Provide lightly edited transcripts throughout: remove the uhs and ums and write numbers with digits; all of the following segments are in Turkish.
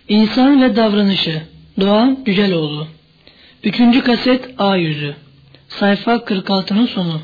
İnsan ve davranışı. Doğan Cüceloğlu. 3. kaset A yüzü. Sayfa 46'nın sonu.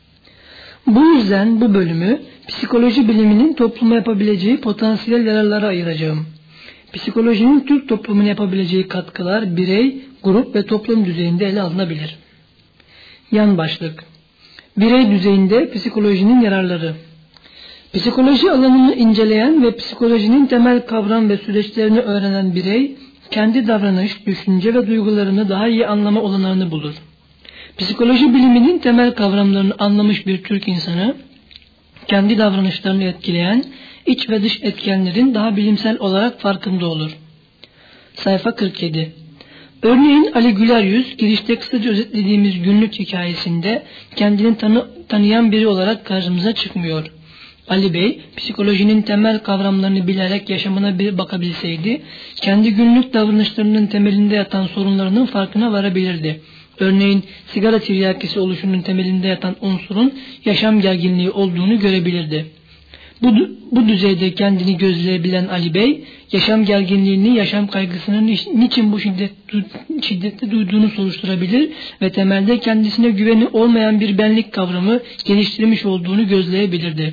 Bu yüzden bu bölümü psikoloji biliminin topluma yapabileceği potansiyel yararlara ayıracağım. Psikolojinin Türk toplumuna yapabileceği katkılar birey, grup ve toplum düzeyinde ele alınabilir. Yan başlık. Birey düzeyinde psikolojinin yararları. Psikoloji alanını inceleyen ve psikolojinin temel kavram ve süreçlerini öğrenen birey, kendi davranış, düşünce ve duygularını daha iyi anlama olanağını bulur. Psikoloji biliminin temel kavramlarını anlamış bir Türk insanı, kendi davranışlarını etkileyen iç ve dış etkenlerin daha bilimsel olarak farkında olur. Sayfa 47. Örneğin Ali Güleryüz, girişte kısaca özetlediğimiz günlük hikayesinde kendini tanıyan biri olarak karşımıza çıkmıyor. Ali Bey, psikolojinin temel kavramlarını bilerek yaşamına bir bakabilseydi, kendi günlük davranışlarının temelinde yatan sorunlarının farkına varabilirdi. Örneğin sigara tiryakisi oluşunun temelinde yatan unsurun yaşam gerginliği olduğunu görebilirdi. Bu düzeyde kendini gözleyebilen Ali Bey, yaşam gerginliğini, yaşam kaygısının niçin bu şiddette duyduğunu soruşturabilir ve temelde kendisine güveni olmayan bir benlik kavramı geliştirmiş olduğunu gözleyebilirdi.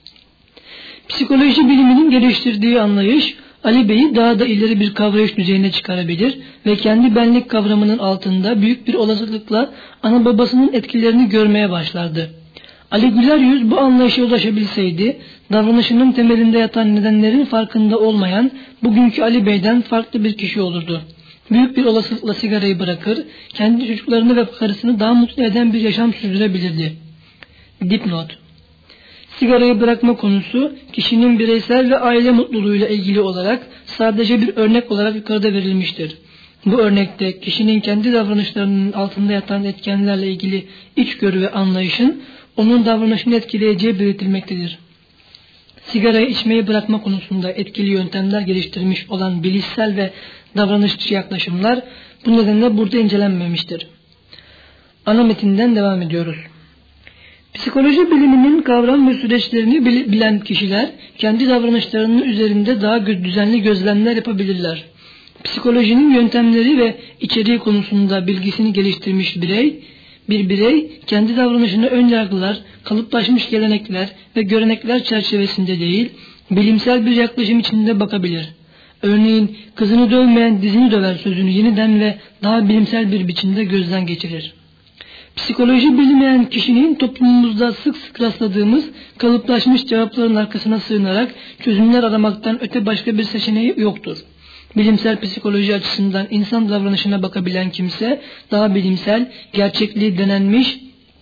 Psikoloji biliminin geliştirdiği anlayış, Ali Bey'i daha da ileri bir kavrayış düzeyine çıkarabilir ve kendi benlik kavramının altında büyük bir olasılıkla ana babasının etkilerini görmeye başlardı. Ali Güleryüz bu anlayışa ulaşabilseydi, davranışının temelinde yatan nedenlerin farkında olmayan bugünkü Ali Bey'den farklı bir kişi olurdu. Büyük bir olasılıkla sigarayı bırakır, kendi çocuklarını ve karısını daha mutlu eden bir yaşam sürdürebilirdi. Dipnot. Sigarayı bırakma konusu kişinin bireysel ve aile mutluluğuyla ilgili olarak sadece bir örnek olarak yukarıda verilmiştir. Bu örnekte kişinin kendi davranışlarının altında yatan etkenlerle ilgili içgörü ve anlayışın onun davranışını etkileyeceği belirtilmektedir. Sigarayı içmeyi bırakma konusunda etkili yöntemler geliştirmiş olan bilişsel ve davranışçı yaklaşımlar bu nedenle burada incelenmemiştir. Ana metinden devam ediyoruz. Psikoloji biliminin kavram ve süreçlerini bilen kişiler kendi davranışlarının üzerinde daha düzenli gözlemler yapabilirler. Psikolojinin yöntemleri ve içeriği konusunda bilgisini geliştirmiş bir birey kendi davranışını ön yargılar, kalıplaşmış gelenekler ve görenekler çerçevesinde değil, bilimsel bir yaklaşım içinde bakabilir. Örneğin kızını dövmeyen dizini döver sözünü yeniden ve daha bilimsel bir biçimde gözden geçirir. Psikoloji bilmeyen kişinin toplumumuzda sık sık rastladığımız kalıplaşmış cevapların arkasına sığınarak çözümler aramaktan öte başka bir seçeneği yoktur. Bilimsel psikoloji açısından insan davranışına bakabilen kimse daha bilimsel, gerçekliği denenmiş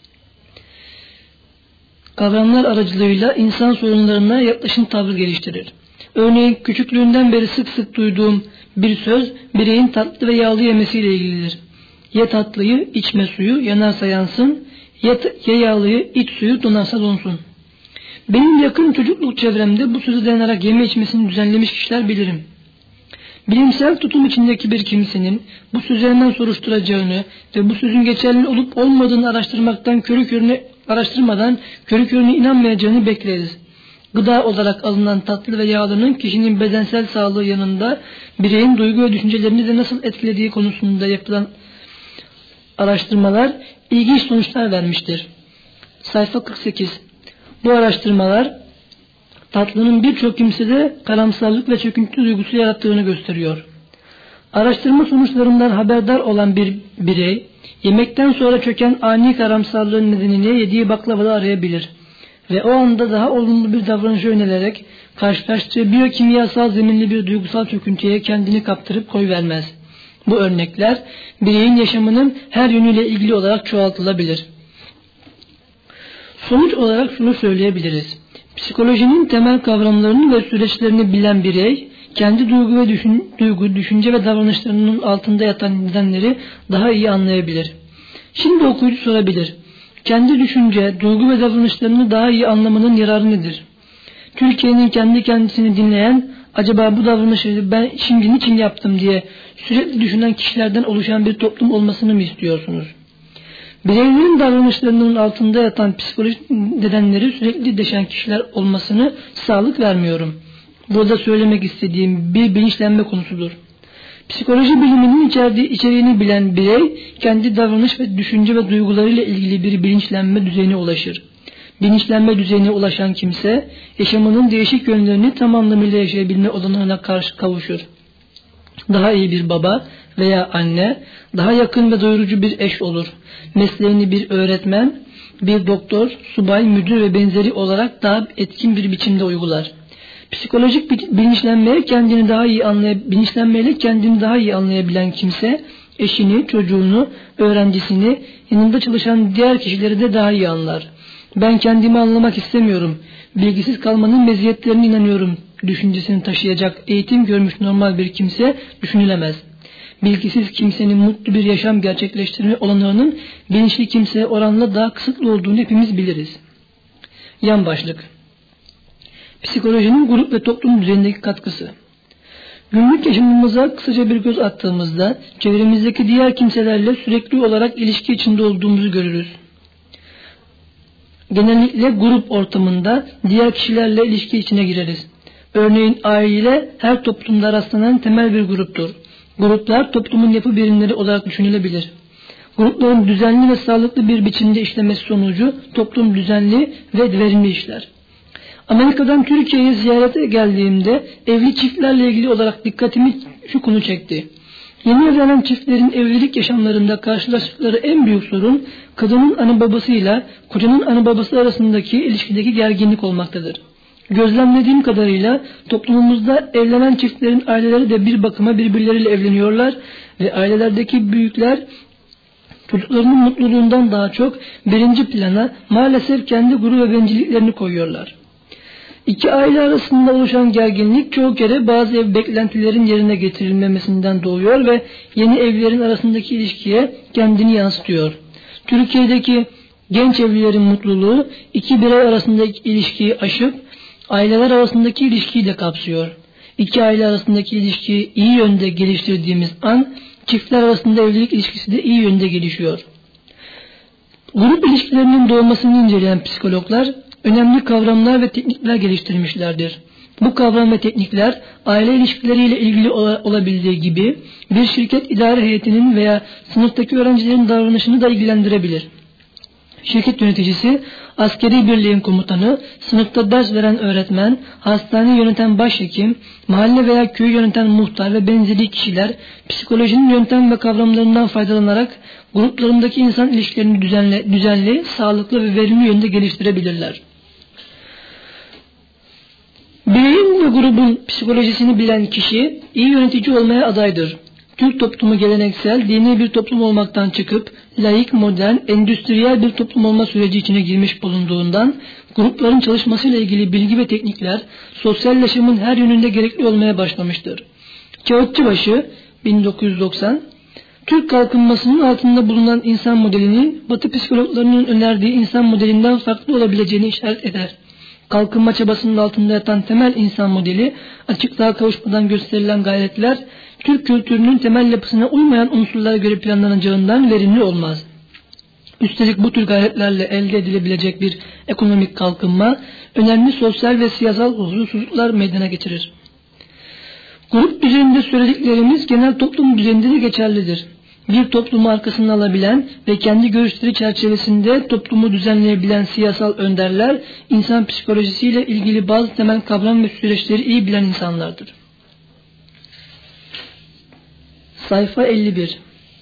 kavramlar aracılığıyla insan sorunlarına yaklaşım tavrı geliştirir. Örneğin küçüklüğünden beri sık sık duyduğum bir söz bireyin tatlı ve yağlı yemesiyle ilgilidir. Ye tatlıyı, içme suyu, yanarsa yansın, ye yağlıyı, iç suyu, donarsa donsun. Benim yakın çocukluk çevremde bu söze dayanarak yeme içmesini düzenlemiş kişiler bilirim. Bilimsel tutum içindeki bir kimsenin bu sözü hemen soruşturacağını ve bu sözün geçerli olup olmadığını araştırmadan körü körüne inanmayacağını bekleriz. Gıda olarak alınan tatlı ve yağlının kişinin bedensel sağlığı yanında bireyin duygu ve düşüncelerini de nasıl etkilediği konusunda yapılan araştırmalar ilginç sonuçlar vermiştir. Sayfa 48. Bu araştırmalar tatlının birçok kimsede karamsarlık ve çöküntü duygusu yarattığını gösteriyor. Araştırma sonuçlarından haberdar olan bir birey, yemekten sonra çöken ani karamsarlığın nedenini yediği baklavada arayabilir ve o anda daha olumlu bir davranışa yönelerek karşılaştığı biyokimyasal zeminli bir duygusal çöküntüye kendini kaptırıp koyvermez. Bu örnekler bireyin yaşamının her yönüyle ilgili olarak çoğaltılabilir. Sonuç olarak şunu söyleyebiliriz. Psikolojinin temel kavramlarını ve süreçlerini bilen birey, kendi duygu, düşünce ve davranışlarının altında yatan nedenleri daha iyi anlayabilir. Şimdi okuyucu sorabilir. Kendi düşünce, duygu ve davranışlarını daha iyi anlamanın yararı nedir? Türkiye'nin kendi kendisini dinleyen, acaba bu davranışı ben şimdi niçin yaptım diye sürekli düşünen kişilerden oluşan bir toplum olmasını mı istiyorsunuz? Bireylerin davranışlarının altında yatan psikolojik nedenleri sürekli deşen kişiler olmasını sağlık vermiyorum. burada söylemek istediğim bir bilinçlenme konusudur. Psikoloji biliminin içeriğini bilen birey, kendi davranış ve düşünce ve duygularıyla ilgili bir bilinçlenme düzeyine ulaşır. Bilinçlenme düzeyine ulaşan kimse, yaşamının değişik yönlerini tam anlamıyla yaşayabilme olanağına kavuşur. Daha iyi bir baba veya anne, daha yakın ve doyurucu bir eş olur. Mesleğini bir öğretmen, bir doktor, subay, müdür ve benzeri olarak daha etkin bir biçimde uygular. Psikolojik bilinçlenmeyle kendini daha iyi anlayabilen kimse, eşini, çocuğunu, öğrencisini, yanında çalışan diğer kişileri de daha iyi anlar. Ben kendimi anlamak istemiyorum, bilgisiz kalmanın meziyetlerine inanıyorum düşüncesini taşıyacak eğitim görmüş normal bir kimse düşünülemez. Bilgisiz kimsenin mutlu bir yaşam gerçekleştirme olanağının bilinçli kimseye oranla daha kısıtlı olduğunu hepimiz biliriz. Yan başlık: Psikolojinin grup ve toplum düzeyindeki katkısı. Günlük yaşamımıza kısaca bir göz attığımızda çevremizdeki diğer kimselerle sürekli olarak ilişki içinde olduğumuzu görürüz. Genellikle grup ortamında diğer kişilerle ilişki içine gireriz. Örneğin aile her toplumda rastlanan temel bir gruptur. Gruplar toplumun yapı birimleri olarak düşünülebilir. Grupların düzenli ve sağlıklı bir biçimde işlemesi sonucu toplum düzenli ve verimli işler. Amerika'dan Türkiye'ye ziyarete geldiğimde evli çiftlerle ilgili olarak dikkatimi şu konu çekti. Yeni evlenen çiftlerin evlilik yaşamlarında karşılaştıkları en büyük sorun kadının anne babasıyla kocanın anne babası arasındaki ilişkideki gerginlik olmaktadır. Gözlemlediğim kadarıyla toplumumuzda evlenen çiftlerin aileleri de bir bakıma birbirleriyle evleniyorlar ve ailelerdeki büyükler çocuklarının mutluluğundan daha çok birinci plana maalesef kendi gurur ve bencilliklerini koyuyorlar. İki aile arasında oluşan gerginlik çoğu kere bazı ev beklentilerin yerine getirilmemesinden doğuyor ve yeni evlilerin arasındaki ilişkiye kendini yansıtıyor. Türkiye'deki genç evlilerin mutluluğu iki birey arasındaki ilişkiyi aşıp aileler arasındaki ilişkiyi de kapsıyor. İki aile arasındaki ilişkiyi iyi yönde geliştirdiğimiz an çiftler arasında evlilik ilişkisi de iyi yönde gelişiyor. Grup ilişkilerinin doğmasını inceleyen psikologlar önemli kavramlar ve teknikler geliştirmişlerdir. Bu kavram ve teknikler aile ilişkileriyle ilgili olabildiği gibi bir şirket idare heyetinin veya sınıftaki öğrencilerin davranışını da ilgilendirebilir. Şirket yöneticisi, askeri birliğin komutanı, sınıfta ders veren öğretmen, hastane yöneten başhekim, mahalle veya köyü yöneten muhtar ve benzeri kişiler psikolojinin yöntem ve kavramlarından faydalanarak gruplarındaki insan ilişkilerini düzenli, sağlıklı ve verimli yönde geliştirebilirler. Bireyin ve grubun psikolojisini bilen kişi iyi yönetici olmaya adaydır. Türk toplumu geleneksel, dini bir toplum olmaktan çıkıp laik, modern, endüstriyel bir toplum olma süreci içine girmiş bulunduğundan grupların çalışmasıyla ilgili bilgi ve teknikler sosyal yaşamın her yönünde gerekli olmaya başlamıştır. Kağıtçıbaşı 1990 Türk kalkınmasının altında bulunan insan modelinin Batı psikologlarının önerdiği insan modelinden farklı olabileceğini işaret eder. Kalkınma çabasının altında yatan temel insan modeli, açıklığa kavuşmadan gösterilen gayretler, Türk kültürünün temel yapısına uymayan unsurlara göre planlanacağından verimli olmaz. Üstelik bu tür gayretlerle elde edilebilecek bir ekonomik kalkınma, önemli sosyal ve siyasal huzursuzluklar meydana getirir. Grup düzeyinde söylediklerimiz genel toplum düzeyinde de geçerlidir. Bir toplumu arkasına alabilen ve kendi görüşleri çerçevesinde toplumu düzenleyebilen siyasal önderler, insan psikolojisiyle ilgili bazı temel kavram ve süreçleri iyi bilen insanlardır. Sayfa 51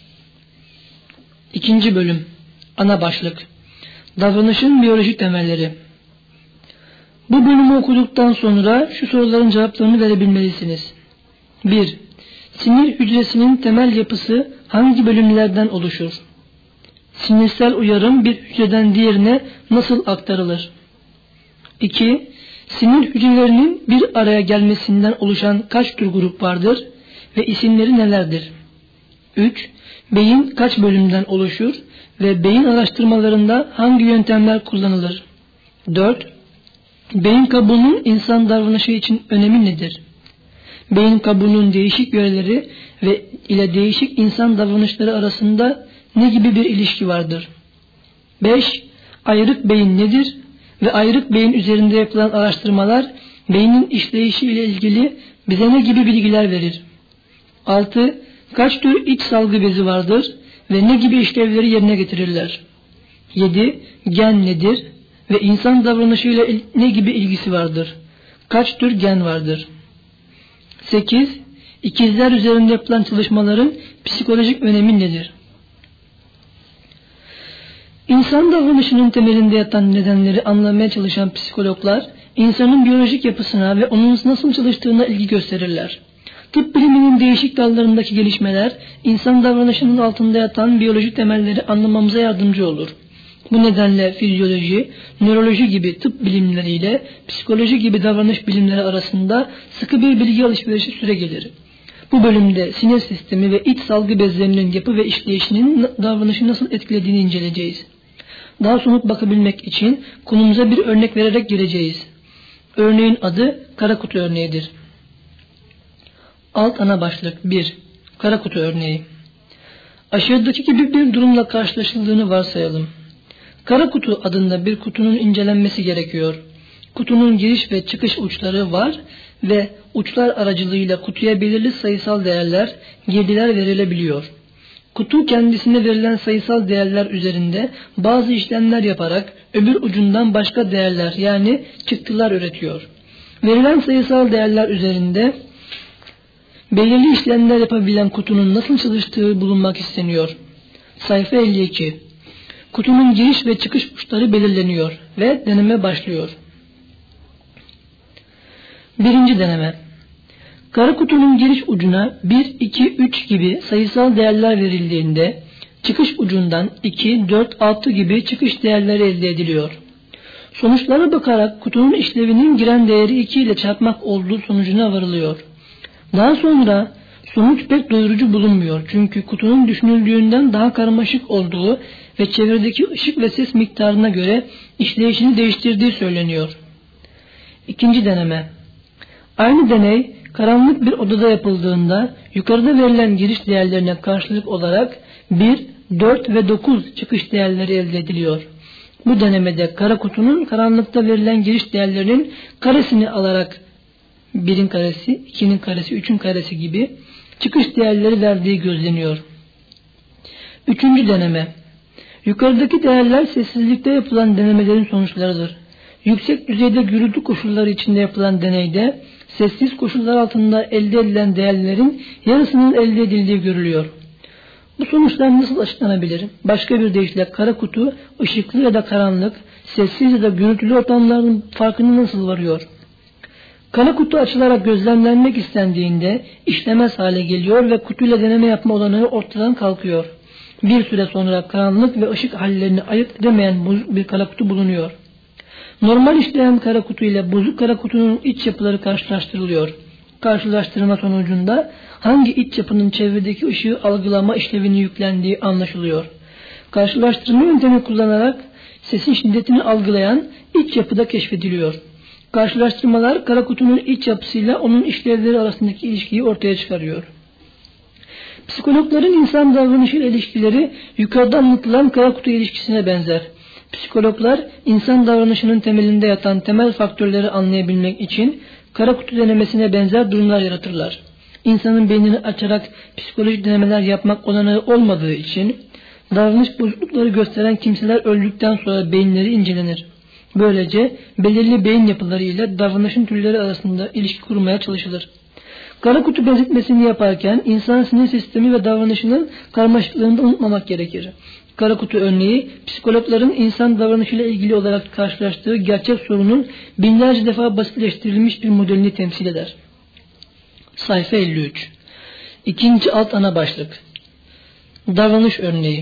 İkinci bölüm Ana başlık Davranışın biyolojik temelleri. Bu bölümü okuduktan sonra şu soruların cevaplarını verebilmelisiniz. 1. Sinir hücresinin temel yapısı hangi bölümlerden oluşur? Sinirsel uyarım bir hücreden diğerine nasıl aktarılır? 2. Sinir hücrelerinin bir araya gelmesinden oluşan kaç tür grup vardır ve isimleri nelerdir? 3. Beyin kaç bölümden oluşur ve beyin araştırmalarında hangi yöntemler kullanılır? 4. Beyin kabuğunun insan davranışı için önemi nedir? Beyin kabuğunun değişik yöreleri ve ile değişik insan davranışları arasında ne gibi bir ilişki vardır? 5. Ayrık beyin nedir ve ayrık beyin üzerinde yapılan araştırmalar Beynin işleyişi ile ilgili bize ne gibi bilgiler verir? 6. Kaç tür iç salgı bezi vardır ve ne gibi işlevleri yerine getirirler? 7. Gen nedir ve insan davranışıyla ne gibi ilgisi vardır? Kaç tür gen vardır? 8. İkizler üzerinde yapılan çalışmaların psikolojik önemi nedir? İnsan davranışının temelinde yatan nedenleri anlamaya çalışan psikologlar, insanın biyolojik yapısına ve onun nasıl çalıştığına ilgi gösterirler. Tıp biliminin değişik dallarındaki gelişmeler, insan davranışının altında yatan biyolojik temelleri anlamamıza yardımcı olur. Bu nedenle fizyoloji, nöroloji gibi tıp bilimleriyle psikoloji gibi davranış bilimleri arasında sıkı bir bilgi alışverişi süregelir. Bu bölümde sinir sistemi ve iç salgı bezlerinin yapı ve işleyişinin davranışı nasıl etkilediğini inceleyeceğiz. Daha somut bakabilmek için konumuza bir örnek vererek gireceğiz. Örneğin adı kara kutu örneğidir. Alt ana başlık 1. Kara kutu örneği. Aşağıdaki gibi bir durumla karşılaşıldığını varsayalım. Kara kutu adında bir kutunun incelenmesi gerekiyor. Kutunun giriş ve çıkış uçları var ve uçlar aracılığıyla kutuya belirli sayısal değerler, girdiler verilebiliyor. Kutu kendisine verilen sayısal değerler üzerinde bazı işlemler yaparak öbür ucundan başka değerler yani çıktılar üretiyor. Verilen sayısal değerler üzerinde belirli işlemler yapabilen kutunun nasıl çalıştığı bulunmak isteniyor. Sayfa 52. Kutunun giriş ve çıkış uçları belirleniyor ve deneme başlıyor. Birinci deneme. Kara kutunun giriş ucuna 1, 2, 3 gibi sayısal değerler verildiğinde çıkış ucundan 2, 4, 6 gibi çıkış değerleri elde ediliyor. Sonuçlara bakarak kutunun işlevinin giren değeri 2 ile çarpmak olduğu sonucuna varılıyor. Daha sonra sonuç pek doyurucu bulunmuyor çünkü kutunun düşünüldüğünden daha karmaşık olduğu ve çevredeki ışık ve ses miktarına göre işleyişini değiştirdiği söyleniyor. İkinci deneme. Aynı deney karanlık bir odada yapıldığında yukarıda verilen giriş değerlerine karşılık olarak 1, 4 ve 9 çıkış değerleri elde ediliyor. Bu denemede kara kutunun karanlıkta verilen giriş değerlerinin karesini alarak 1'in karesi, 2'nin karesi, 3'ün karesi gibi çıkış değerleri verdiği gözleniyor. Üçüncü deneme. Yukarıdaki değerler sessizlikte yapılan denemelerin sonuçlarıdır. Yüksek düzeyde gürültü koşulları içinde yapılan deneyde sessiz koşullar altında elde edilen değerlerin yarısının elde edildiği görülüyor. Bu sonuçlar nasıl açıklanabilir? Başka bir deyişle kara kutu ışıklı ya da karanlık, sessiz ya da gürültülü ortamların farkını nasıl varıyor? Kara kutu açılarak gözlemlenmek istendiğinde işlemez hale geliyor ve kutuyla deneme yapma olanağı ortadan kalkıyor. Bir süre sonra karanlık ve ışık hallerini ayırt edemeyen bozuk bir kara kutu bulunuyor. Normal işleyen kara kutu ile bozuk kara kutunun iç yapıları karşılaştırılıyor. Karşılaştırma sonucunda hangi iç yapının çevredeki ışığı algılama işlevini yüklendiği anlaşılıyor. Karşılaştırma yöntemi kullanarak sesin şiddetini algılayan iç yapıda keşfediliyor. Karşılaştırmalar kara kutunun iç yapısıyla onun işlevleri arasındaki ilişkiyi ortaya çıkarıyor. Psikologların insan davranışıyla ilişkileri yukarıda anlatılan kara kutu ilişkisine benzer. Psikologlar insan davranışının temelinde yatan temel faktörleri anlayabilmek için kara kutu denemesine benzer durumlar yaratırlar. İnsanın beynini açarak psikolojik denemeler yapmak olanağı olmadığı için davranış bozuklukları gösteren kimseler öldükten sonra beyinleri incelenir. Böylece belirli beyin yapıları ile davranışın türleri arasında ilişki kurmaya çalışılır. Kara kutu benzetmesini yaparken insan sinir sistemi ve davranışının karmaşıklığını da unutmamak gerekir. Kara kutu örneği, psikologların insan davranışıyla ilgili olarak karşılaştığı gerçek sorunun binlerce defa basitleştirilmiş bir modelini temsil eder. Sayfa 53. İkinci alt ana başlık. Davranış örneği.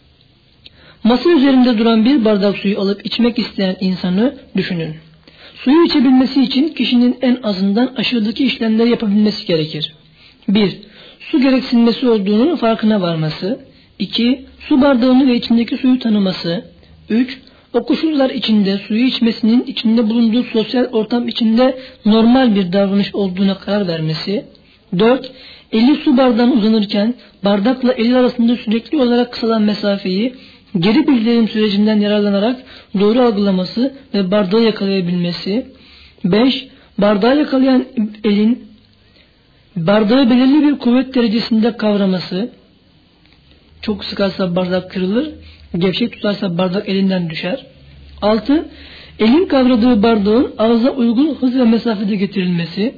Masa üzerinde duran bir bardak suyu alıp içmek isteyen insanı düşünün. Suyu içebilmesi için kişinin en azından aşağıdaki işlemleri yapabilmesi gerekir. 1. Su gereksinmesi olduğunun farkına varması. 2. Su bardağını ve içindeki suyu tanıması. 3. O koşullar içinde suyu içmesinin içinde bulunduğu sosyal ortam içinde normal bir davranış olduğuna karar vermesi. 4. Eli su bardağına uzanırken bardakla eli arasında sürekli olarak kısalan mesafeyi geri bildirim sürecinden yararlanarak doğru algılaması ve bardağı yakalayabilmesi. 5. Bardağı yakalayan elin bardağı belirli bir kuvvet derecesinde kavraması, çok sıkarsa bardak kırılır, gevşek tutarsa bardak elinden düşer. 6. Elin kavradığı bardağın ağza uygun hız ve mesafede getirilmesi.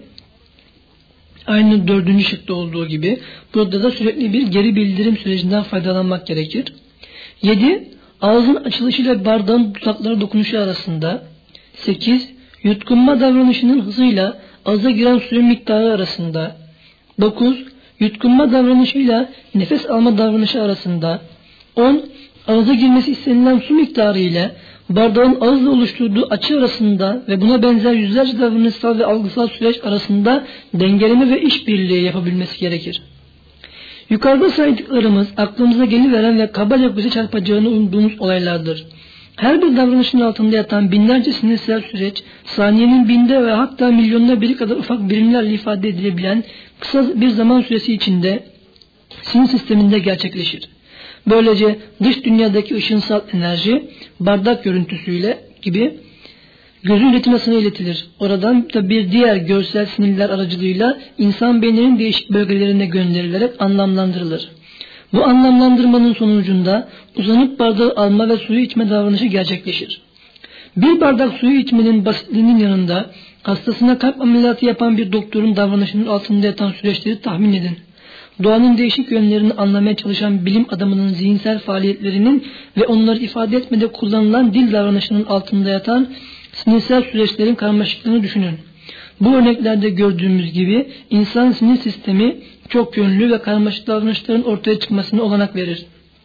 Aynı 4. şıkta olduğu gibi burada da sürekli bir geri bildirim sürecinden faydalanmak gerekir. 7. Ağzın açılışıyla bardağın dudakları dokunuşu arasında. 8. Yutkunma davranışının hızıyla ağza giren suyun miktarı arasında. 9. Yutkunma davranışıyla nefes alma davranışı arasında. 10. Ağza girmesi istenilen su miktarı ile bardağın ağızla oluşturduğu açı arasında ve buna benzer yüzlerce davranışsal ve algısal süreç arasında dengeleme ve işbirliği yapabilmesi gerekir. Yukarıda saydıklarımız aklımıza geliveren ve kabaca göze çarpacağını umduğumuz olaylardır. Her bir davranışın altında yatan binlerce sinirsel süreç, saniyenin binde ve hatta milyonda biri kadar ufak birimlerle ifade edilebilen kısa bir zaman süresi içinde sinir sisteminde gerçekleşir. Böylece dış dünyadaki ışınsal enerji bardak görüntüsüyle gibi gözün retinosuna iletilir. Oradan da bir diğer görsel sinirler aracılığıyla insan beyninin değişik bölgelerine gönderilerek anlamlandırılır. Bu anlamlandırmanın sonucunda uzanıp bardağı alma ve suyu içme davranışı gerçekleşir. Bir bardak suyu içmenin basitliğinin yanında hastasına kalp ameliyatı yapan bir doktorun davranışının altında yatan süreçleri tahmin edin. Doğanın değişik yönlerini anlamaya çalışan bilim adamının zihinsel faaliyetlerinin ve onları ifade etmede kullanılan dil davranışının altında yatan sinirsel süreçlerin karmaşıklığını düşünün. Bu örneklerde gördüğümüz gibi insan sinir sistemi çok yönlü ve karmaşık davranışların ortaya çıkmasına olanak verir.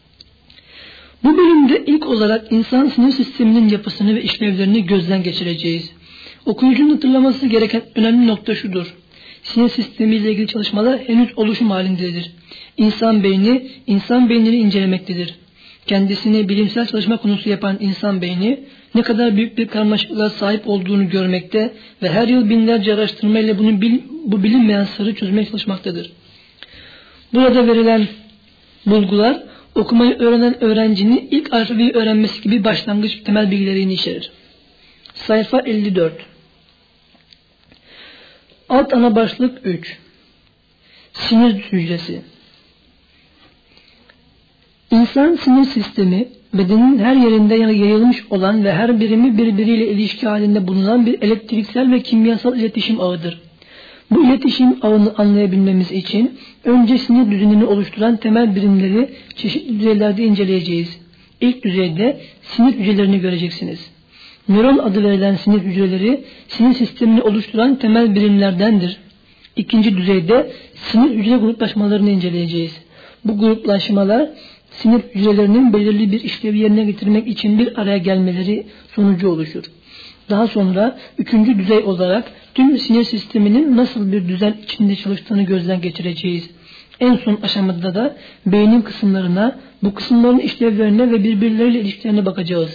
Bu bölümde ilk olarak insan sinir sisteminin yapısını ve işlevlerini gözden geçireceğiz. Okuyucunun hatırlaması gereken önemli nokta şudur. Sinir sistemi ile ilgili çalışmalar henüz oluşum halindedir. İnsan beynini incelemektedir. Kendisini bilimsel çalışma konusu yapan insan beyni ne kadar büyük bir karmaşıklığa sahip olduğunu görmekte ve her yıl binlerce araştırma ile bu bilinmeyen sırrı çözmeye çalışmaktadır. Burada verilen bulgular okumayı öğrenen öğrencinin ilk alfabeyi öğrenmesi gibi başlangıç temel bilgilerini içerir. Sayfa 54. Alt ana başlık 3. Sinir hücresi. İnsan sinir sistemi, bedenin her yerinde yayılmış olan ve her birimi birbiriyle ilişki halinde bulunan bir elektriksel ve kimyasal iletişim ağıdır. Bu iletişim ağını anlayabilmemiz için önce sinir düzenini oluşturan temel birimleri çeşitli düzeylerde inceleyeceğiz. İlk düzeyde sinir hücrelerini göreceksiniz. Nöron adı verilen sinir hücreleri sinir sistemini oluşturan temel birimlerdendir. İkinci düzeyde sinir hücre gruplaşmalarını inceleyeceğiz. Bu gruplaşmalar sinir hücrelerinin belirli bir işlevi yerine getirmek için bir araya gelmeleri sonucu oluşur. Daha sonra üçüncü düzey olarak tüm sinir sisteminin nasıl bir düzen içinde çalıştığını gözden geçireceğiz. En son aşamada da beynin kısımlarına, bu kısımların işlevlerine ve birbirleriyle ilişkilerine bakacağız.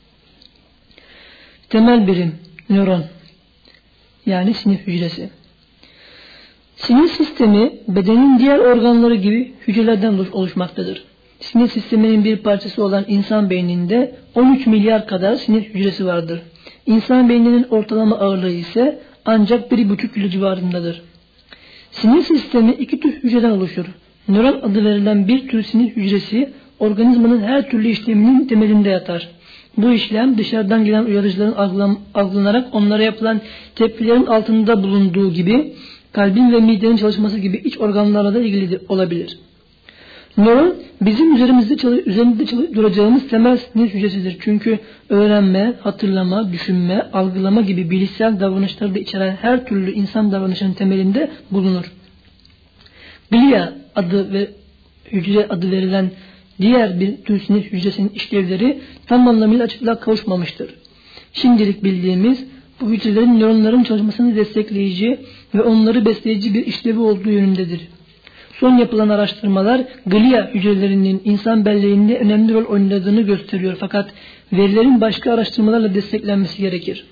Temel birim, nöron, yani sinir hücresi. Sinir sistemi, bedenin diğer organları gibi hücrelerden oluşmaktadır. Sinir sisteminin bir parçası olan insan beyninde 13 milyar kadar sinir hücresi vardır. İnsan beyninin ortalama ağırlığı ise ancak 1,5 kilo civarındadır. Sinir sistemi iki tür hücreden oluşur. Nöron adı verilen bir tür sinir hücresi, organizmanın her türlü işleminin temelinde yatar. Bu işlem dışarıdan gelen uyarıcıların algılanarak onlara yapılan tepkilerin altında bulunduğu gibi kalbin ve midenin çalışması gibi iç organlarla da ilgili olabilir. Nöron bizim üzerinde duracağımız temel sinir hücresidir. Çünkü öğrenme, hatırlama, düşünme, algılama gibi bilişsel davranışları da içeren her türlü insan davranışının temelinde bulunur. Glia adı ve hücre adı verilen diğer bir tür sinir hücresinin işlevleri tam anlamıyla açıklığa kavuşmamıştır. Şimdilik bildiğimiz bu hücrelerin nöronların çalışmasını destekleyici ve onları besleyici bir işlevi olduğu yönündedir. Son yapılan araştırmalar glia hücrelerinin insan belleğinde önemli rol oynadığını gösteriyor, fakat verilerin başka araştırmalarla desteklenmesi gerekir.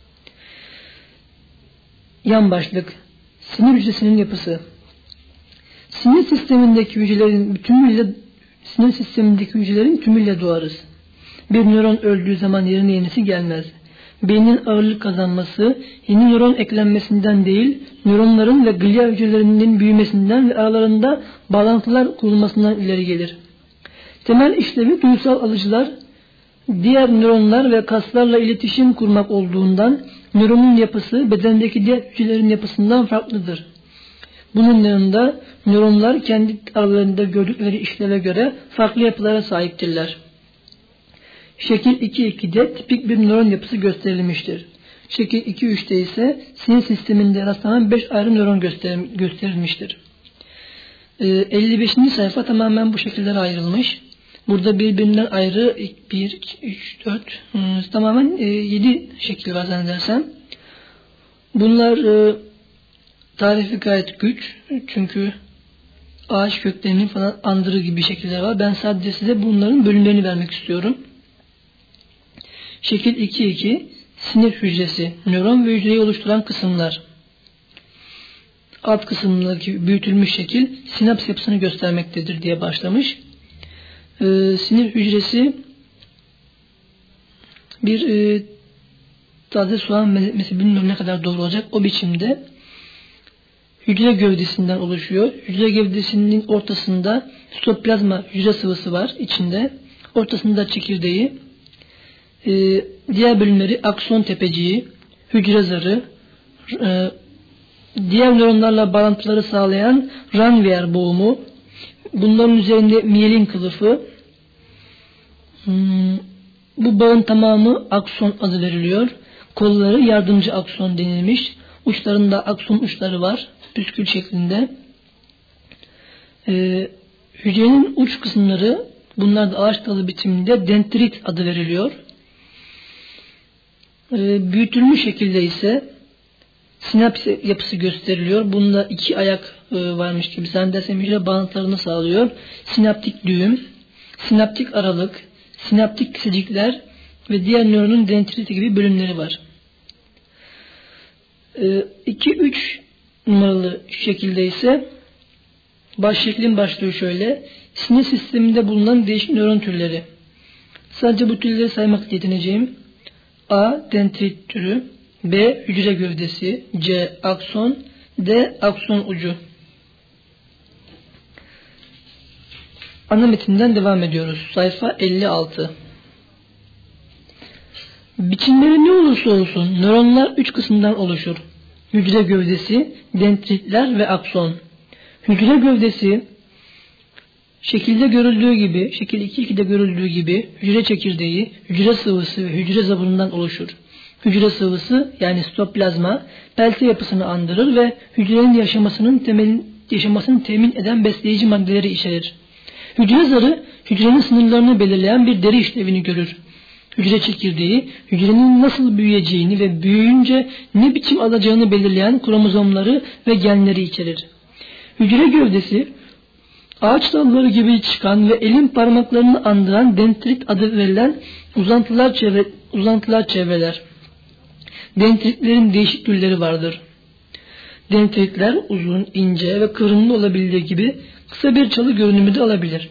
Yan başlık: sinir hücresinin yapısı. Sinir sistemindeki hücrelerin tümüyle doğarız. Bir nöron öldüğü zaman yerine yenisi gelmez. beynin ağırlık kazanması, yeni nöron eklenmesinden değil, nöronların ve glia hücrelerinin büyümesinden ve aralarında bağlantılar kurulmasından ileri gelir. Temel işlevi duysal alıcılar, diğer nöronlar ve kaslarla iletişim kurmak olduğundan, nöronun yapısı bedendeki diğer hücrelerin yapısından farklıdır. Bunun yanında nöronlar kendi aralarında gördükleri işleve göre farklı yapılara sahiptirler. Şekil 2.2'de tipik bir nöron yapısı gösterilmiştir. Şekil 2.3'te ise sinir sisteminde rastlanan 5 ayrı nöron gösterilmiştir. 55. sayfa tamamen bu şekillere ayrılmış. Burada birbirinden ayrı 1, 2, 3, 4 tamamen 7 şekil var zannedersem. Bunlar tarifi gayet güç. Çünkü ağaç köklerinin falan andırı gibi şekiller var. Ben sadece size bunların bölümlerini vermek istiyorum. Şekil 2.2 sinir hücresi, nöron ve hücreyi oluşturan kısımlar. Alt kısımdaki büyütülmüş şekil sinaps yapısını göstermektedir diye başlamış. Sinir hücresi bir taze soğan mesela bilmiyorum ne kadar doğru olacak o biçimde hücre gövdesinden oluşuyor. Hücre gövdesinin ortasında sitoplazma hücre sıvısı var içinde. Ortasında çekirdeği, diğer bölümleri akson tepeciği, hücre zarı, diğer nöronlarla bağlantıları sağlayan Ranvier boğumu, bunların üzerinde miyelin kılıfı, bu bağın tamamı akson adı veriliyor. Kolları yardımcı akson denilmiş. Uçlarında akson uçları var. Püskül şeklinde. Hücrenin uç kısımları, bunlar da ağaç dalı biçiminde dendrit adı veriliyor. Büyütülmüş şekilde ise sinaps yapısı gösteriliyor. Bunda 2 ayak varmış gibi zannedersem hücre bağlantılarını sağlıyor. Sinaptik düğüm, sinaptik aralık, sinaptik kısacıklar ve diğer nöronun dendriti gibi bölümleri var. 2-3 numaralı şekilde ise şeklin başlığı şöyle. Sinir sisteminde bulunan değişik nöron türleri. Sadece bu türleri saymakla yetineceğim. A. Dendrit türü, B. Hücre gövdesi, C. Akson, D. Akson ucu. Ana metinden devam ediyoruz. Sayfa 56. Biçimleri ne olursa olsun nöronlar 3 kısımdan oluşur. Hücre gövdesi, dendritler ve akson. Hücre gövdesi şekilde görüldüğü gibi, şekil 2.2'de görüldüğü gibi hücre çekirdeği, hücre sıvısı ve hücre zabırından oluşur. Hücre sıvısı yani sitoplazma pelte yapısını andırır ve hücrenin yaşamasını temin eden besleyici maddeleri içerir. Hücre zarı hücrenin sınırlarını belirleyen bir deri işlevini görür. Hücre çekirdeği hücrenin nasıl büyüyeceğini ve büyüyünce ne biçim alacağını belirleyen kromozomları ve genleri içerir. Hücre gövdesi ağaç dalları gibi çıkan ve elin parmaklarını andıran dendrit adı verilen uzantılar çevreler. Dendritlerin değişik türleri vardır. Dendritler uzun, ince ve kıvrımlı olabildiği gibi kısa bir çalı görünümü de alabilir.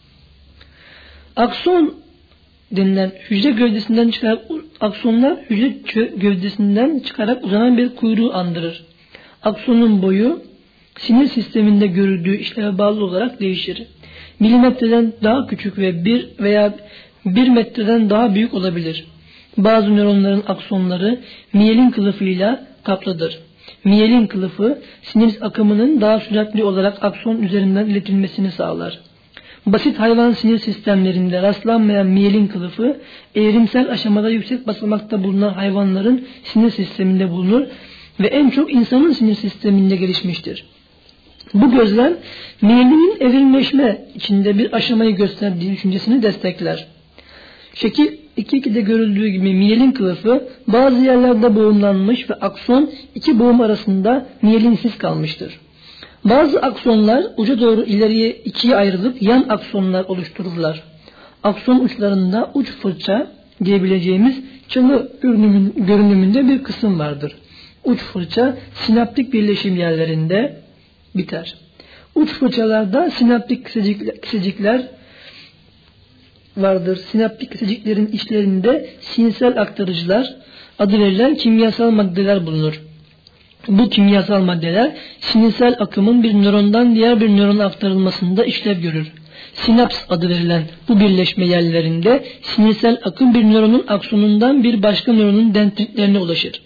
Akson denilen hücre gövdesinden çıkarak aksonlar hücre gövdesinden çıkarak uzanan bir kuyruğu andırır. Aksonun boyu sinir sisteminde görüldüğü işleve bağlı olarak değişir. Milimetreden daha küçük ve 1 veya 1 metreden daha büyük olabilir. Bazı nöronların aksonları miyelin kılıfıyla kaplıdır. Miyelin kılıfı sinir akımının daha süratli olarak akson üzerinden iletilmesini sağlar. Basit hayvan sinir sistemlerinde rastlanmayan miyelin kılıfı evrimsel aşamada yüksek basamakta bulunan hayvanların sinir sisteminde bulunur ve en çok insanın sinir sisteminde gelişmiştir. Bu gözlem miyelinin evrimleşme içinde bir aşamayı gösterdiği düşüncesini destekler. Şekil 2.2'de görüldüğü gibi miyelin kılıfı bazı yerlerde boğumlanmış ve akson 2 boğum arasında miyelinsiz kalmıştır. Bazı aksonlar uca doğru ileriye 2'ye ayrılıp yan aksonlar oluştururlar. Akson uçlarında uç fırça diyebileceğimiz çalı görünümünde bir kısım vardır. Uç fırça sinaptik birleşim yerlerinde biter. Uç fırçalarda sinaptik kısacıklar vardır. Sinaptik keseciklerin içlerinde sinirsel aktarıcılar adı verilen kimyasal maddeler bulunur. Bu kimyasal maddeler sinirsel akımın bir nörondan diğer bir nörona aktarılmasında işlev görür. Sinaps adı verilen bu birleşme yerlerinde sinirsel akım bir nöronun aksonundan bir başka nöronun dendritlerine ulaşır.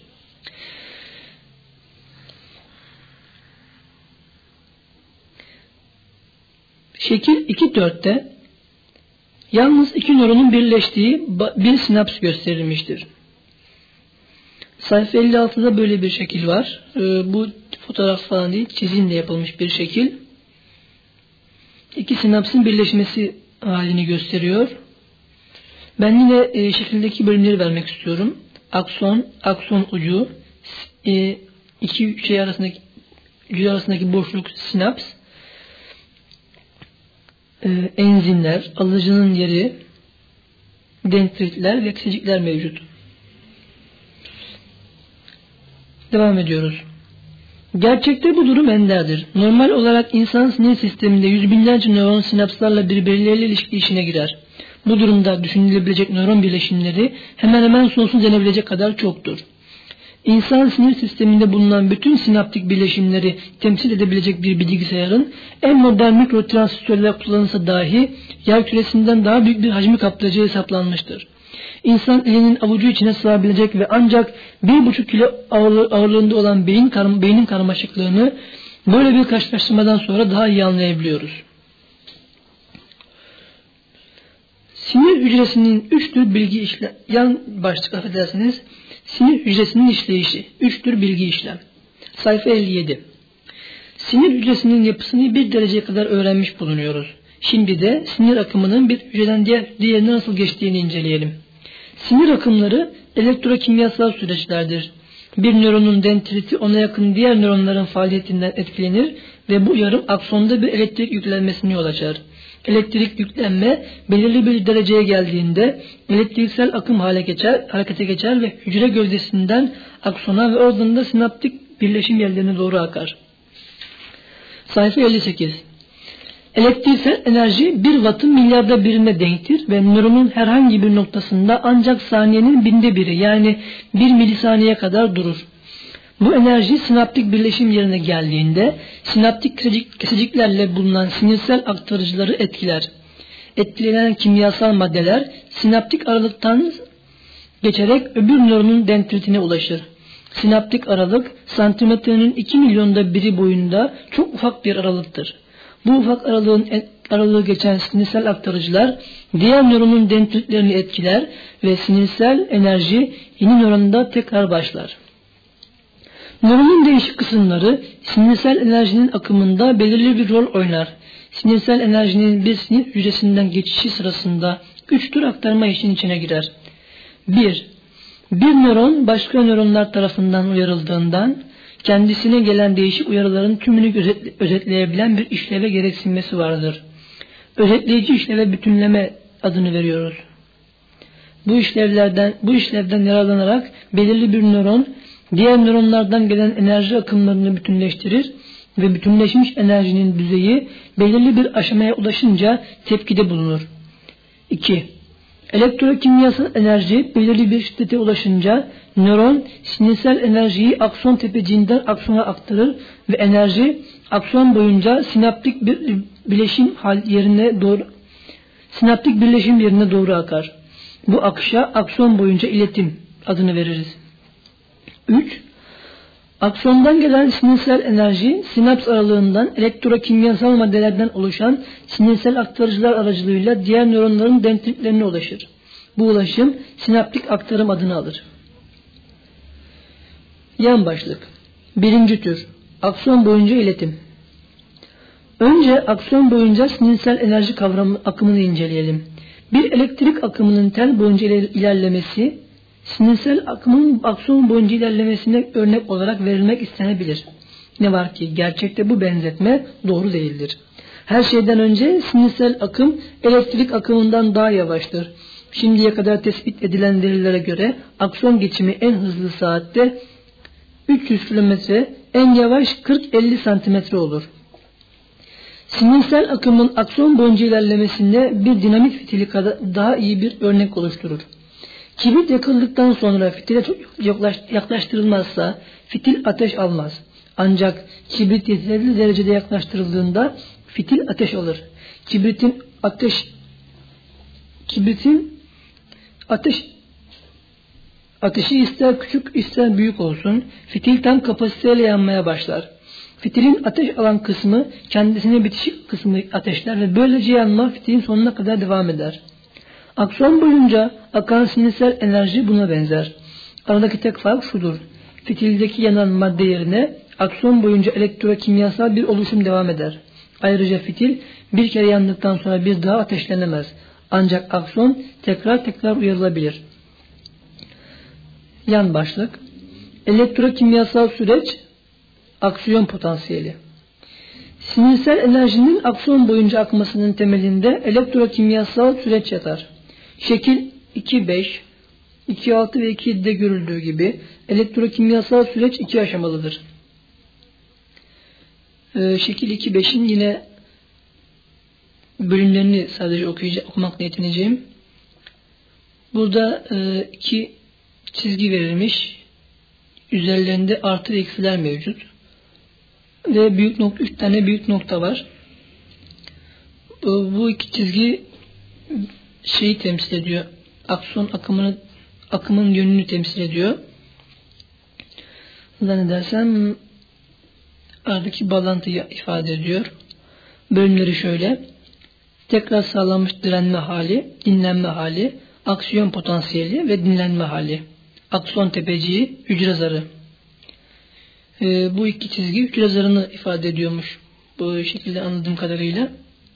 Şekil 2.4'te yalnız iki nöronun birleştiği bir sinaps gösterilmiştir. Sayfa 56'da böyle bir şekil var. Bu fotoğraf falan değil, çizimle yapılmış bir şekil. İki sinapsın birleşmesi halini gösteriyor. Ben yine şekildeki bölümleri vermek istiyorum. Akson, akson ucu, iki şey arasındaki hücre arasındaki boşluk sinaps, enzimler, alıcının yeri, dendritler ve kesecikler mevcut. Devam ediyoruz. Gerçekte bu durum enderdir. Normal olarak insan sinir sisteminde yüz binlerce nöron sinapslarla birbirleriyle ilişki içine girer. Bu durumda düşünülebilecek nöron birleşimleri hemen hemen sonsuz denebilecek kadar çoktur. İnsan sinir sisteminde bulunan bütün sinaptik birleşimleri temsil edebilecek bir bilgisayarın en modern mikrotransistörler kullanılsa dahi yerküresinden daha büyük bir hacmi kaplayacağı hesaplanmıştır. İnsan elinin avucu içine sığabilecek ve ancak 1,5 kilo ağırlığında olan beynin karmaşıklığını böyle bir karşılaştırmadan sonra daha iyi anlayabiliyoruz. Sinir hücresinin 3 tür bilgi işlem, sinir hücresinin işleyişi, 3 tür bilgi işlem. Sayfa 57. Sinir hücresinin yapısını bir dereceye kadar öğrenmiş bulunuyoruz. Şimdi de sinir akımının bir hücreden diğerine nasıl geçtiğini inceleyelim. Sinir akımları elektrokimyasal süreçlerdir. Bir nöronun dendriti ona yakın diğer nöronların faaliyetinden etkilenir ve bu uyarım aksonda bir elektrik yüklenmesine yol açar. Elektrik yüklenme belirli bir dereceye geldiğinde elektriksel akım harekete geçer ve hücre gövdesinden aksona ve oradan da sinaptik birleşim yerlerine doğru akar. Sayfa 58. Elektriksel enerji 1 wattın milyarda birine denktir ve nöronun herhangi bir noktasında ancak saniyenin binde biri yani 1 milisaniye kadar durur. Bu enerji sinaptik birleşim yerine geldiğinde sinaptik keseciklerle bulunan sinirsel aktarıcıları etkiler. Etkilenen kimyasal maddeler sinaptik aralıktan geçerek öbür nöronun dendritine ulaşır. Sinaptik aralık santimetrenin 2 milyonda biri boyunda çok ufak bir aralıktır. Bu ufak aralığı geçen sinirsel aktarıcılar diğer nöronun dendritlerini etkiler ve sinirsel enerji yeni nöronda tekrar başlar. Nöronun değişik kısımları sinirsel enerjinin akımında belirli bir rol oynar. Sinirsel enerjinin bir sinir hücresinden geçişi sırasında 3 tür aktarma işin içine girer. 1. Bir nöron başka nöronlar tarafından uyarıldığından kendisine gelen değişik uyarıların tümünü özetleyebilen bir işleve gereksinmesi vardır. Özetleyici işleve bütünleme adını veriyoruz. Bu işlevden yararlanarak belirli bir nöron diğer nöronlardan gelen enerji akımlarını bütünleştirir ve bütünleşmiş enerjinin düzeyi belirli bir aşamaya ulaşınca tepkide bulunur. 2. Elektrokimyasal enerji belirli bir şiddete ulaşınca nöron sinirsel enerjiyi akson tepeciğinden aksona aktarır ve enerji akson boyunca sinaptik birleşim yerine doğru akar. Bu akışa akson boyunca iletim adını veririz. 3. Aksondan gelen sinirsel enerji sinaps aralığından elektrokimyasal maddelerden oluşan sinirsel aktarıcılar aracılığıyla diğer nöronların dendritlerine ulaşır. Bu ulaşım sinaptik aktarım adını alır. Yan başlık. 1. tür. Akson boyunca iletim. Önce akson boyunca sinirsel enerji akımını inceleyelim. Bir elektrik akımının tel boyunca ilerlemesi sinirsel akımın akson boyunca ilerlemesine örnek olarak verilmek istenebilir. Ne var ki gerçekte bu benzetme doğru değildir. Her şeyden önce sinirsel akım elektrik akımından daha yavaştır. Şimdiye kadar tespit edilen verilere göre akson geçimi en hızlı saatte 300 km, en yavaş 40-50 cm olur. Sinirsel akımın akson boyunca ilerlemesinde bir dinamik fitili daha iyi bir örnek oluşturur. Kibrit yakıldıktan sonra fitile çok yaklaştırılmazsa fitil ateş almaz. Ancak kibrit yeterli derecede yaklaştırıldığında fitil ateş alır. Kibritin ateşi ister küçük ister büyük olsun, fitil tam kapasiteyle yanmaya başlar. Fitilin ateş alan kısmı kendisine bitişik kısmı ateşler ve böylece yanma fitilin sonuna kadar devam eder. Akson boyunca akan sinirsel enerji buna benzer. Aradaki tek fark şudur: fitildeki yanan madde yerine akson boyunca elektrokimyasal bir oluşum devam eder. Ayrıca fitil bir kere yandıktan sonra bir daha ateşlenemez. Ancak akson tekrar uyarılabilir. Yan başlık: elektrokimyasal süreç, aksiyon potansiyeli. Sinirsel enerjinin akson boyunca akmasının temelinde elektrokimyasal süreç yatar. Şekil 2.5, 2.6 ve 2.7'de görüldüğü gibi elektrokimyasal süreç iki aşamalıdır. Şekil 2.5'in yine bölümlerini sadece okumakla yetineceğim. Burada iki çizgi verilmiş. Üzerlerinde artı ve eksiler mevcut. Ve 3 tane büyük nokta var. Bu iki çizgi şeyi temsil ediyor. Akson akımın yönünü temsil ediyor. Zannedersem aradaki bağlantıyı ifade ediyor. Bölümleri şöyle: tekrar sağlanmış direnme hali, dinlenme hali, aksiyon potansiyeli ve dinlenme hali. Akson tepeciği, hücre zarı. Bu iki çizgi hücre zarını ifade ediyormuş. Bu şekilde anladığım kadarıyla.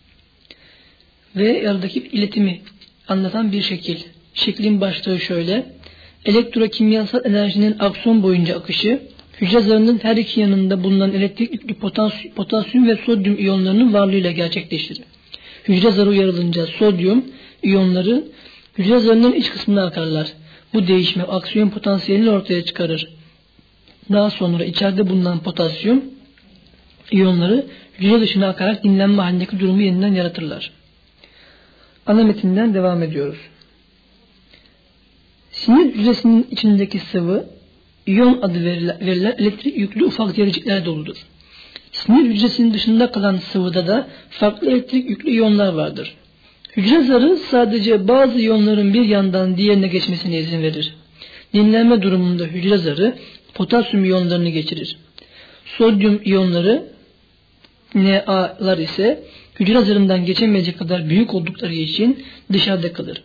Ve aradaki iletimi anlatan bir şekil. Şeklin başlığı şöyle: elektrokimyasal enerjinin akson boyunca akışı, hücre zarının her iki yanında bulunan elektrik yüklü potasyum ve sodyum iyonlarının varlığıyla gerçekleşir. Hücre zarı uyarılınca sodyum iyonları hücre zarının iç kısmına akarlar. Bu değişme aksiyon potansiyelini ortaya çıkarır. Daha sonra içeride bulunan potasyum iyonları hücre dışına akarak dinlenme halindeki durumu yeniden yaratırlar. Ana metinden devam ediyoruz. Sinir hücresinin içindeki sıvı, iyon adı verilen elektrik yüklü ufak zerrecikler doludur. Sinir hücresinin dışında kalan sıvıda da farklı elektrik yüklü iyonlar vardır. Hücre zarı sadece bazı iyonların bir yandan diğerine geçmesine izin verir. Dinlenme durumunda hücre zarı potasyum iyonlarını geçirir. Sodyum iyonları, NA'lar ise hücre zarından geçemeyecek kadar büyük oldukları için dışarıda kalır.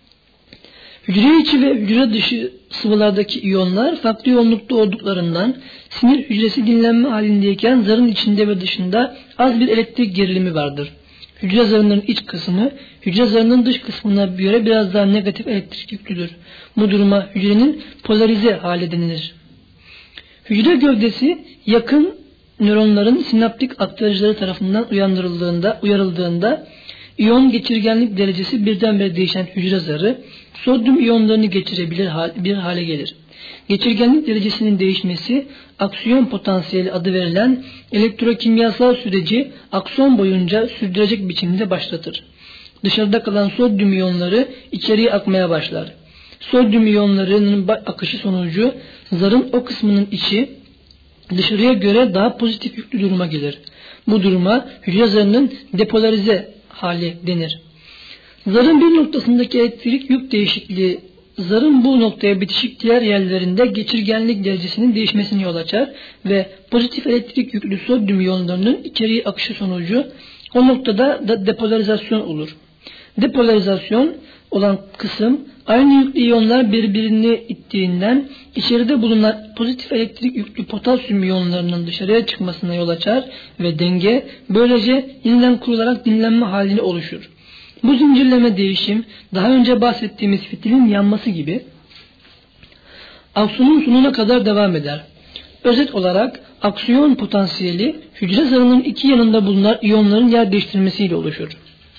Hücre içi ve hücre dışı sıvılardaki iyonlar farklı yoğunlukta olduklarından sinir hücresi dinlenme halindeyken zarın içinde ve dışında az bir elektrik gerilimi vardır. Hücre zarının iç kısmı hücre zarının dış kısmına göre biraz daha negatif elektrik yüklüdür. Bu duruma hücrenin polarize hali denilir. Hücre gövdesi yakın nöronların sinaptik aktarıcıları tarafından uyarıldığında iyon geçirgenlik derecesi birdenbire değişen hücre zarı sodyum iyonlarını geçirebilir bir hale gelir. Geçirgenlik derecesinin değişmesi aksiyon potansiyeli adı verilen elektrokimyasal süreci akson boyunca sürdürecek biçimde başlatır. Dışarıda kalan sodyum iyonları içeriye akmaya başlar. Sodyum iyonlarının akışı sonucu zarın o kısmının içi dışarıya göre daha pozitif yüklü duruma gelir. Bu duruma hücre zarının depolarize hali denir. Zarın bir noktasındaki elektrik yük değişikliği zarın bu noktaya bitişik diğer yerlerinde geçirgenlik derecesinin değişmesine yol açar ve pozitif elektrik yüklü sodyum iyonlarının içeriye akışı sonucu o noktada da depolarizasyon olur. Depolarizasyon olan kısım aynı yüklü iyonlar birbirini ittiğinden içeride bulunan pozitif elektrik yüklü potasyum iyonlarının dışarıya çıkmasına yol açar ve denge böylece yeniden kurularak dinlenme halini oluşur. Bu zincirleme değişim daha önce bahsettiğimiz fitilin yanması gibi aksonun sonuna kadar devam eder. Özet olarak aksiyon potansiyeli hücre zarının iki yanında bulunan iyonların yer değiştirmesiyle oluşur.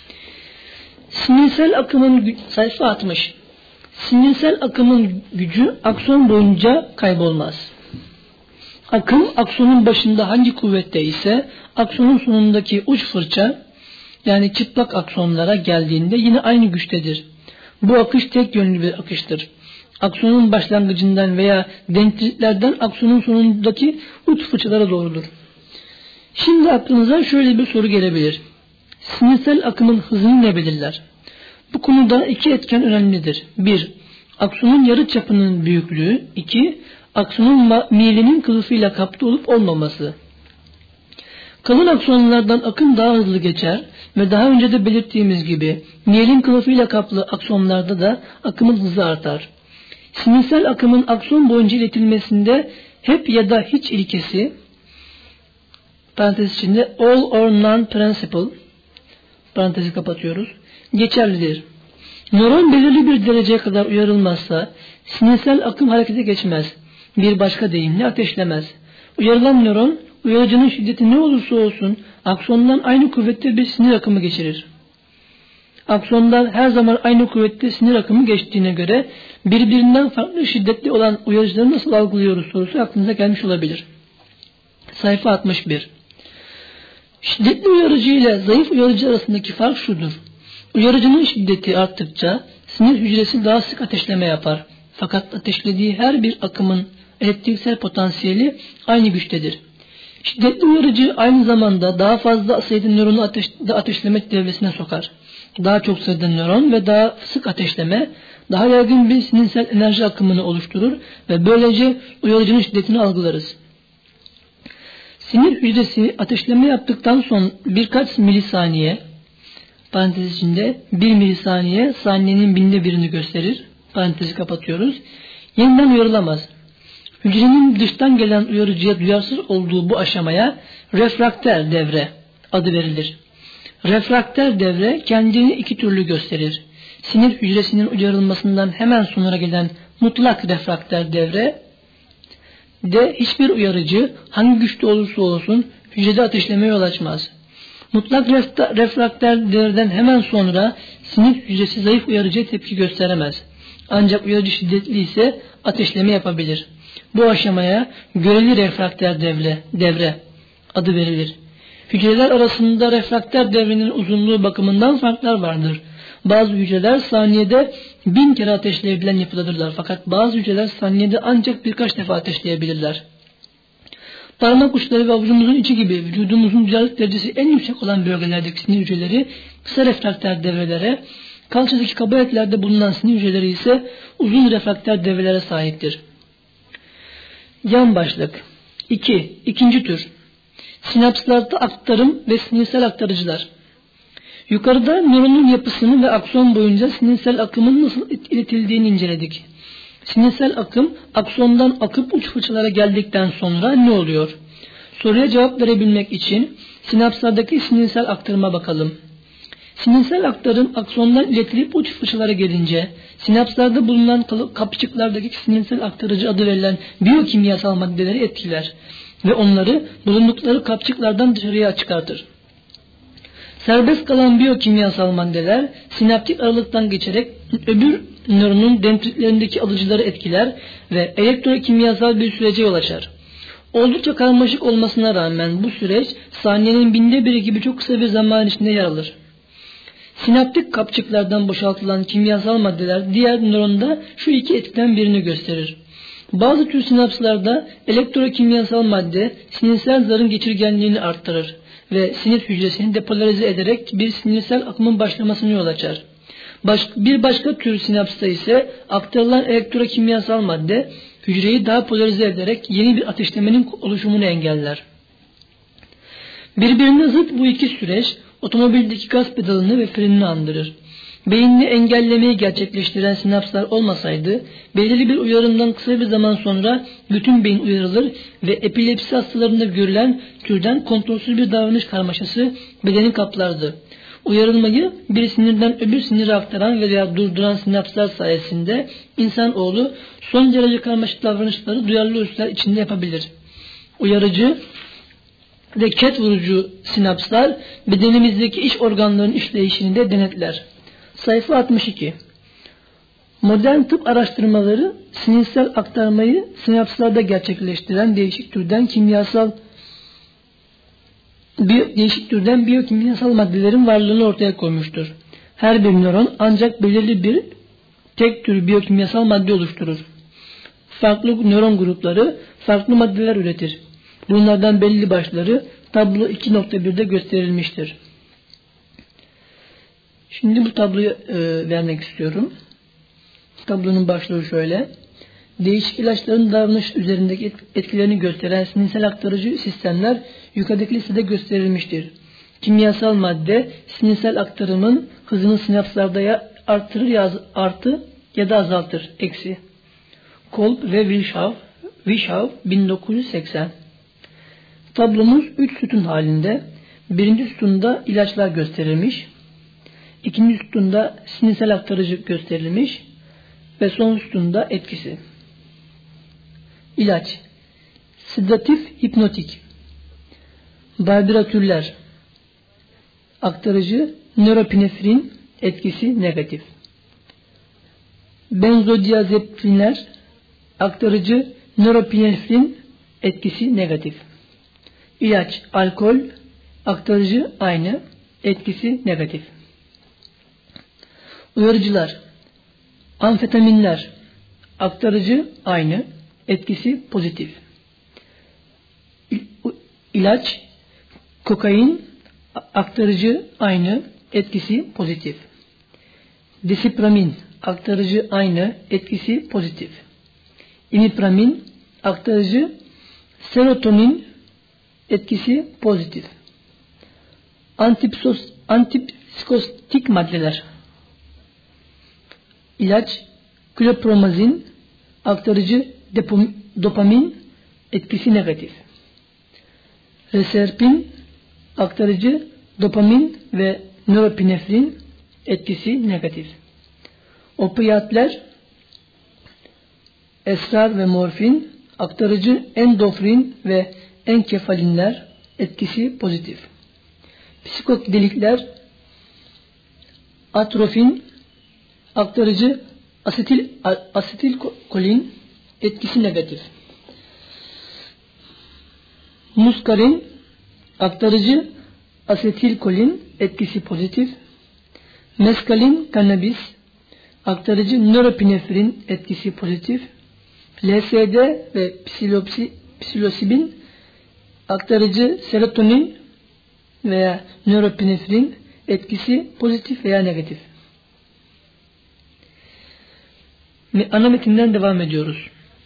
Sinirsel akımın sayfa 60. Sinirsel akımın gücü akson boyunca kaybolmaz. Akım aksonun başında hangi kuvvette ise aksonun sonundaki uç fırça yani çıplak aksonlara geldiğinde yine aynı güçtedir. Bu akış tek yönlü bir akıştır. Aksonun başlangıcından veya dendritlerden aksonun sonundaki uç fırçalara doğrudur. Şimdi aklınıza şöyle bir soru gelebilir. Sinirsel akımın hızını ne belirler? Bu konuda iki etken önemlidir. 1. Aksonun yarıçapının büyüklüğü. 2. Aksonun miyelinin kılıfıyla kaplı olup olmaması. Kalın aksonlardan akım daha hızlı geçer ve daha önce de belirttiğimiz gibi miyelin kılıfıyla kaplı aksonlarda da akımın hızı artar. Sinirsel akımın akson boyunca iletilmesinde hep ya da hiç ilkesi parantez içinde all or none principle parantezi kapatıyoruz geçerlidir. Nöron belirli bir dereceye kadar uyarılmazsa sinirsel akım harekete geçmez. Bir başka deyimle ateşlemez. Uyarılan nöron uyarıcının şiddeti ne olursa olsun aksondan aynı kuvvette bir sinir akımı geçirir. Aksondan her zaman aynı kuvvette sinir akımı geçtiğine göre birbirinden farklı şiddetli olan uyarıcıları nasıl algılıyoruz sorusu aklınıza gelmiş olabilir. Sayfa 61. Şiddetli uyarıcı ile zayıf uyarıcı arasındaki fark şudur. Uyarıcının şiddeti arttıkça sinir hücresi daha sık ateşleme yapar. Fakat ateşlediği her bir akımın elektriksel potansiyeli aynı güçtedir. Şiddetli uyarıcı aynı zamanda daha fazla sayıda nöronu ateşleme devresine sokar. Daha çok sayıda nöron ve daha sık ateşleme daha yaygın bir sinirsel enerji akımını oluşturur ve böylece uyarıcının şiddetini algılarız. Sinir hücresi ateşleme yaptıktan sonra birkaç milisaniye parantez içinde 1 milisaniye saniyenin binde birini gösterir. Parantezi kapatıyoruz. Yeniden uyarılamaz. Hücrenin dıştan gelen uyarıcıya duyarsız olduğu bu aşamaya refrakter devre adı verilir. Refrakter devre kendini iki türlü gösterir. Sinir hücresinin uyarılmasından hemen sonra gelen mutlak refrakter devre de hiçbir uyarıcı hangi güçte olursa olsun hücrede ateşlemeye yol açmaz. Mutlak refrakter devreden hemen sonra sinir hücresi zayıf uyarıcıya tepki gösteremez. Ancak uyarıcı şiddetli ise ateşleme yapabilir. Bu aşamaya göreli refrakter devre adı verilir. Hücreler arasında refrakter devrenin uzunluğu bakımından farklar vardır. Bazı hücreler saniyede 1000 kere ateşleyebilen yapıdadırlar. Fakat bazı hücreler saniyede ancak birkaç defa ateşleyebilirler. Parmak uçları ve avucumuzun içi gibi vücudumuzun duyarlılık derecesi en yüksek olan bölgelerdeki sinir hücreleri kısa refrakter devrelere, kalçadaki kaba eklerde bulunan sinir hücreleri ise uzun refrakter devrelere sahiptir. Yan başlık 2. İkinci tür sinapslarda aktarım ve sinirsel aktarıcılar. Yukarıda nöronun yapısını ve akson boyunca sinirsel akımın nasıl iletildiğini inceledik. Sinirsel akım aksondan akıp uç fırçalara geldikten sonra ne oluyor? Soruya cevap verebilmek için sinapslardaki sinirsel aktarıma bakalım. Sinirsel aktarım aksondan iletilip uç fırçalara gelince sinapslarda bulunan kapçıklardaki sinirsel aktarıcı adı verilen biyokimyasal maddeleri etkiler ve onları bulundukları kapçıklardan dışarıya çıkartır. Serbest kalan biyokimyasal maddeler sinaptik aralıktan geçerek öbür nöronun dendritlerindeki alıcıları etkiler ve elektrokimyasal bir sürece yol açar. Oldukça karmaşık olmasına rağmen bu süreç saniyenin binde biri gibi çok kısa bir zaman içinde yer alır. Sinaptik kapçıklardan boşaltılan kimyasal maddeler diğer nöronda şu iki etkiden birini gösterir. Bazı tür sinapslarda elektrokimyasal madde sinirsel zarın geçirgenliğini arttırır ve sinir hücresini depolarize ederek bir sinirsel akımın başlamasını yol açar. Bir başka tür sinapsta ise aktarılan elektrokimyasal madde hücreyi daha polarize ederek yeni bir ateşlemenin oluşumunu engeller. Birbirine zıt bu iki süreç otomobildeki gaz pedalını ve frenini andırır. Beyinli engellemeyi gerçekleştiren sinapslar olmasaydı belirli bir uyarımdan kısa bir zaman sonra bütün beyin uyarılır ve epilepsi hastalarında görülen türden kontrolsüz bir davranış karmaşası bedeni kaplardı. Uyarılmayı bir sinirden öbür sinire aktaran veya durduran sinapslar sayesinde insanoğlu son derece karmaşık davranışları duyarlı ölçüler içinde yapabilir. Uyarıcı ve ket vurucu sinapslar bedenimizdeki iç organların işleyişini de denetler. Sayfa 62. Modern tıp araştırmaları sinirsel aktarmayı sinapslarda gerçekleştiren değişik türden biyokimyasal maddelerin varlığını ortaya koymuştur. Her bir nöron ancak belirli bir tek tür biyokimyasal madde oluşturur. Farklı nöron grupları farklı maddeler üretir. Bunlardan belli başları tablo 2.1'de gösterilmiştir. Şimdi bu tabloyu vermek istiyorum. Tablonun başlığı şöyle. Değişik ilaçların davranış üzerindeki etkilerini gösteren sinirsel aktarıcı sistemler yukarıdaki listede gösterilmiştir. Kimyasal madde sinirsel aktarımın hızını sinapslarda ya artırır ya artı ya da azaltır. Eksi. Kolb ve Wishaw 1980. Tablomuz 3 sütun halinde. Birinci sütunda ilaçlar gösterilmiş. İkinci sütunda sinirsel aktarıcı gösterilmiş. Ve son sütunda etkisi. İlaç. Sedatif hipnotik. Barbiratürler. Aktarıcı nöropinefrin, etkisi negatif. Benzodiazepinler. Aktarıcı nöropinefrin, etkisi negatif. İlaç alkol. Aktarıcı aynı, etkisi negatif. Uyarıcılar. Amfetaminler. Aktarıcı aynı, etkisi pozitif. İlaç kokain. Aktarıcı aynı, etkisi pozitif. Disipramin. Aktarıcı aynı, etkisi pozitif. İmipramin. Aktarıcı serotonin, etkisi pozitif. Antipsikotik maddeler. İlaç klopromazin. Aktarıcı dopamin, etkisi negatif. Reserpin. Aktarıcı dopamin ve nöropinefrin, etkisi negatif. Opiyatler esrar ve morfin. Aktarıcı endofrin ve enkefalinler, etkisi pozitif. Psikodelikler atrofin. Aktarıcı asetilkolin, etkisi negatif. Muskarin. Aktarıcı asetilkolin, etkisi pozitif. Meskalin kannabis. Aktarıcı nöropinefrin, etkisi pozitif. LSD ve psilosibin. Aktarıcı serotonin veya nöropinefrin, etkisi pozitif veya negatif. Ana metinden devam ediyoruz.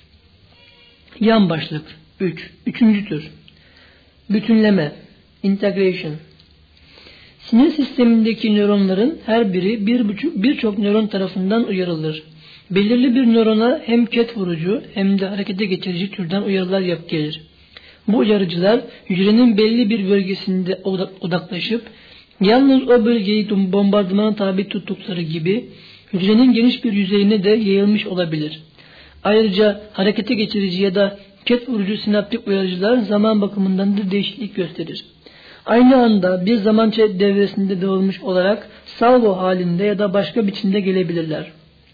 Yan başlık 3. Üçüncü tür. Bütünleme. Integration. Sinir sistemindeki nöronların her biri birçok nöron tarafından uyarılır. Belirli bir nörona hem ket vurucu hem de harekete geçirici türden uyarılar gelir. Bu uyarıcılar hücrenin belli bir bölgesinde odaklaşıp yalnız o bölgeyi bombardımana tabi tuttukları gibi hücrenin geniş bir yüzeyine de yayılmış olabilir. Ayrıca harekete geçirici ya da ket vurucu sinaptik uyarıcılar zaman bakımından da değişiklik gösterir. Aynı anda bir zaman devresinde dağılmış olarak salvo halinde ya da başka biçimde gelebilirler.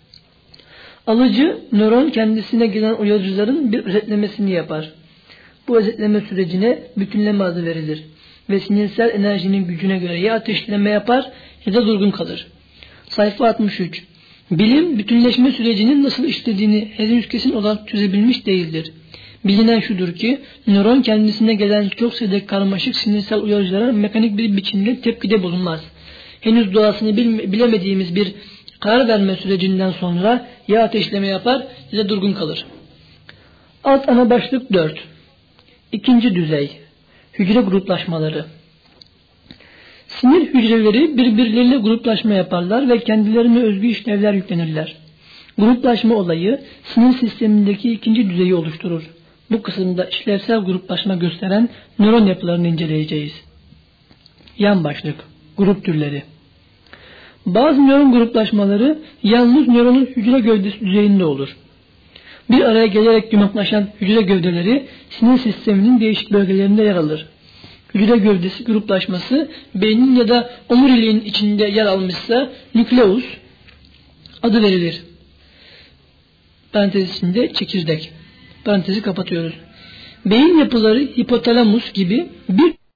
Alıcı nöron kendisine gelen uyarıcıların bir özetlemesini yapar. Bu özetleme sürecine bütünleme adı verilir ve sinirsel enerjinin gücüne göre ya ateşleme yapar ya da durgun kalır. Sayfa 63. Bilim, bütünleşme sürecinin nasıl işlediğini henüz kesin olarak çözebilmiş değildir. Bilinen şudur ki, nöron kendisine gelen çok sayıda karmaşık sinirsel uyarıcılara mekanik bir biçimde tepkide bulunmaz. Henüz doğasını bilemediğimiz bir karar verme sürecinden sonra ya ateşleme yapar ya da durgun kalır. Alt ana başlık 4. İkinci düzey. Hücre gruplaşmaları. Sinir hücreleri birbirleriyle gruplaşma yaparlar ve kendilerine özgü işlevler yüklenirler. Gruplaşma olayı sinir sistemindeki ikinci düzeyi oluşturur. Bu kısımda işlevsel gruplaşma gösteren nöron yapılarını inceleyeceğiz. Yan başlık. Grup türleri. Bazı nöron gruplaşmaları yalnız nöronun hücre gövdesi düzeyinde olur. Bir araya gelerek yumaklaşan hücre gövdeleri sinir sisteminin değişik bölgelerinde yer alır. Hücre gövdesi gruplaşması beynin ya da omuriliğin içinde yer almışsa nükleus adı verilir. parantez içinde çekirdek. Parantezi kapatıyoruz. Beyin yapıları hipotalamus gibi bir